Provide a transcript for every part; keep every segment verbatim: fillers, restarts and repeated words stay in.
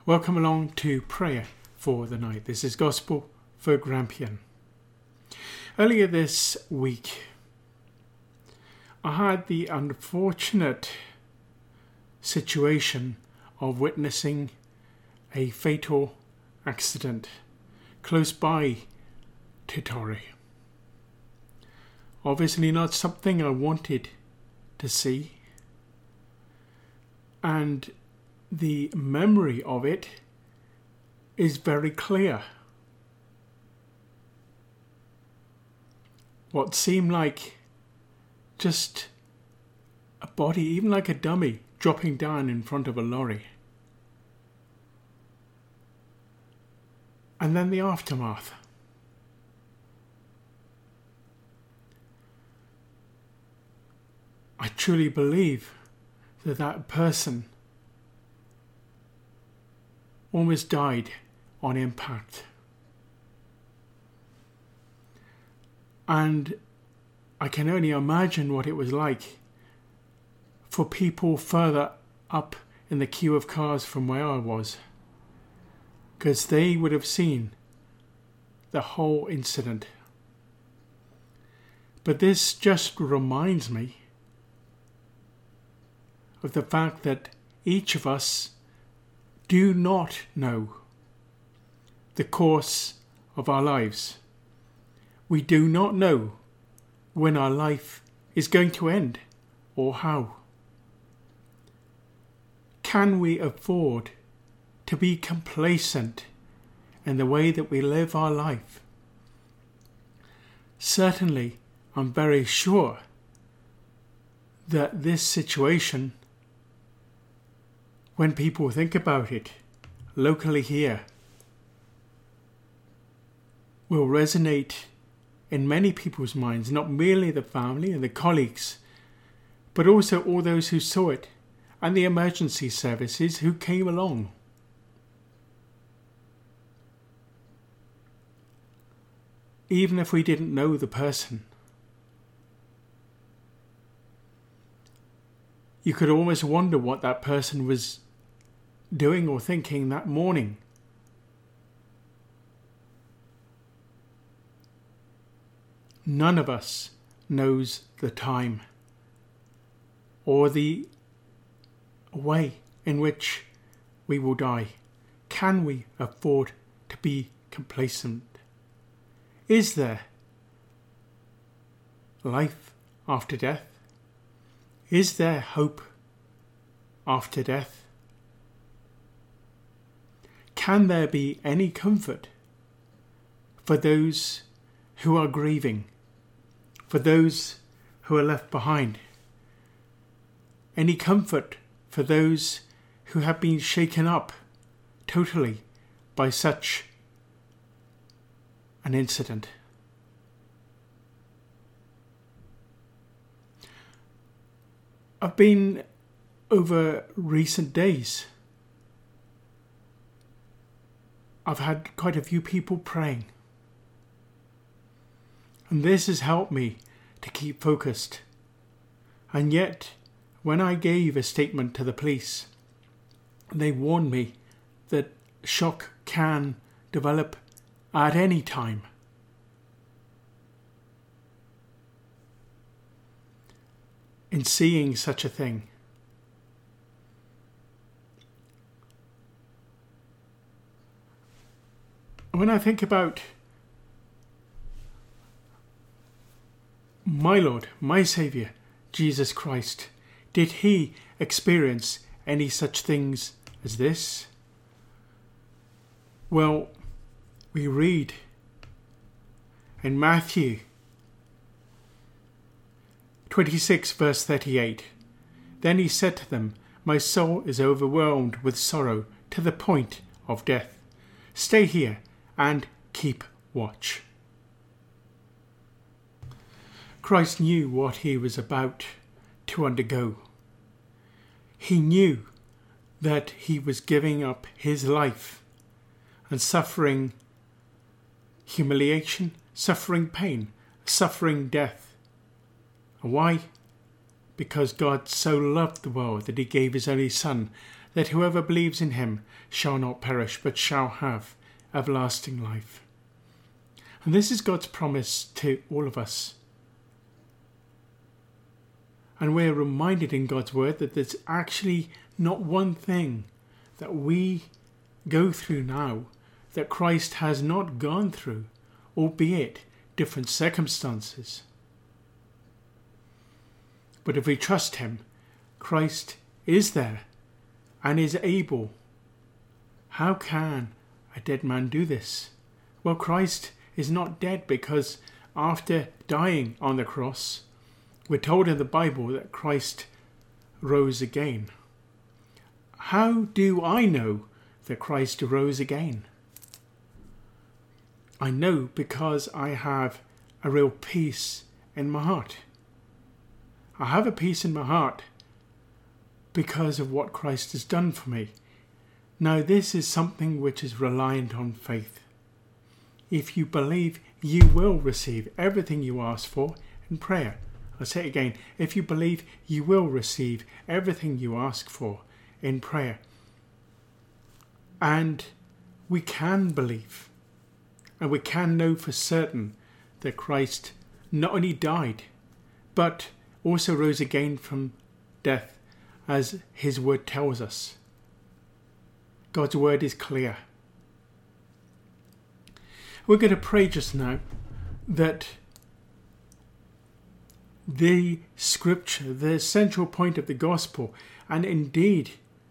Welcome along to prayer for the night. This is Gospel for Grampian. Earlier this week, I had the unfortunate situation of witnessing a fatal accident close by to Torry. Obviously not something I wanted to see, and the memory of it is very clear. What seemed like just a body, even like a dummy, dropping down in front of a lorry. And then the aftermath. I truly believe that that person almost died on impact. And I can only imagine what it was like for people further up in the queue of cars from where I was, because they would have seen the whole incident. But this just reminds me of the fact that each of us do not know the course of our lives. We do not know when our life is going to end or how. Can we afford to be complacent in the way that we live our life? Certainly, I'm very sure that this situation, when people think about it locally here, will resonate in many people's minds, not merely the family and the colleagues, but also all those who saw it and the emergency services who came along. Even if we didn't know the person, you could almost wonder what that person was doing or thinking that morning. None of us knows the time or the way in which we will die. Can we afford to be complacent? Is there life after death? Is there hope after death? Can there be any comfort for those who are grieving, for those who are left behind? Any comfort for those who have been shaken up totally by such an incident? I've been, over recent days, I've had quite a few people praying. And this has helped me to keep focused. And yet, when I gave a statement to the police, they warned me that shock can develop at any time. In seeing such a thing, when I think about my Lord, my Saviour, Jesus Christ, did he experience any such things as this? Well, we read in Matthew twenty-six verse thirty-eight, "Then he said to them, my soul is overwhelmed with sorrow to the point of death. Stay here and keep watch." Christ knew what he was about to undergo. He knew that he was giving up his life and suffering humiliation, suffering pain, suffering death. Why? Because God so loved the world that he gave his only Son, that whoever believes in him shall not perish, but shall have everlasting life. And this is God's promise to all of us. And we're reminded in God's word that there's actually not one thing that we go through now that Christ has not gone through, albeit different circumstances. But if we trust him, Christ is there and is able. How can a dead man do this? Well, Christ is not dead, because after dying on the cross, we're told in the Bible that Christ rose again. How do I know that Christ rose again? I know because I have a real peace in my heart. I have a peace in my heart because of what Christ has done for me. Now, this is something which is reliant on faith. If you believe, you will receive everything you ask for in prayer. I'll say it again. If you believe, you will receive everything you ask for in prayer. And we can believe, and we can know for certain that Christ not only died, but also rose again from death, as his word tells us. God's word is clear. We're going to pray just now that the scripture, the central point of the gospel, and indeed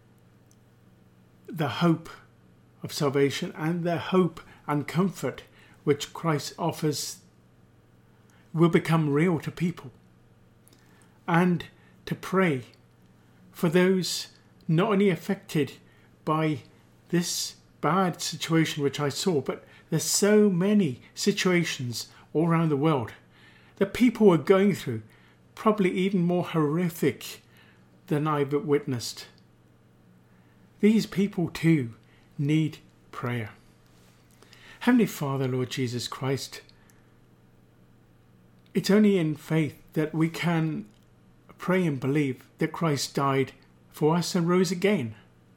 the hope of salvation and the hope and comfort which Christ offers, will become real to people. And to pray for those not only affected by this bad situation which I saw, but there's so many situations all around the world that people are going through, probably even more horrific than I've witnessed. These people too need prayer. Heavenly Father, Lord Jesus Christ, it's only in faith that we can pray and believe that Christ died for us and rose again.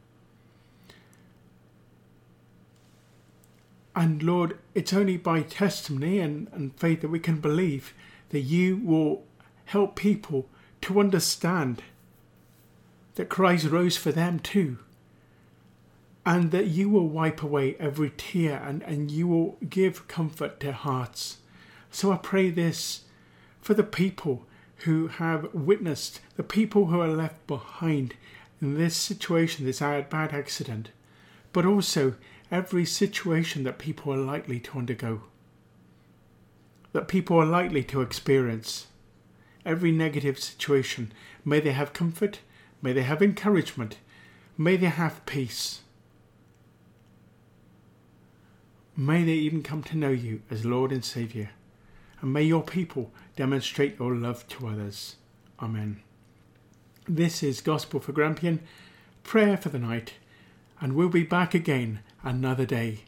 And Lord, it's only by testimony and, and faith that we can believe that you will help people to understand that Christ rose for them too. And that you will wipe away every tear, and, and you will give comfort to hearts. So I pray this for the people who have witnessed, the people who are left behind in this situation, this bad accident, but also every situation that people are likely to undergo, that people are likely to experience. Every negative situation, may they have comfort, may they have encouragement, may they have peace. May they even come to know you as Lord and Saviour. And may your people demonstrate your love to others. Amen. This is Gospel for Grampian, prayer for the night, and we'll be back again another day.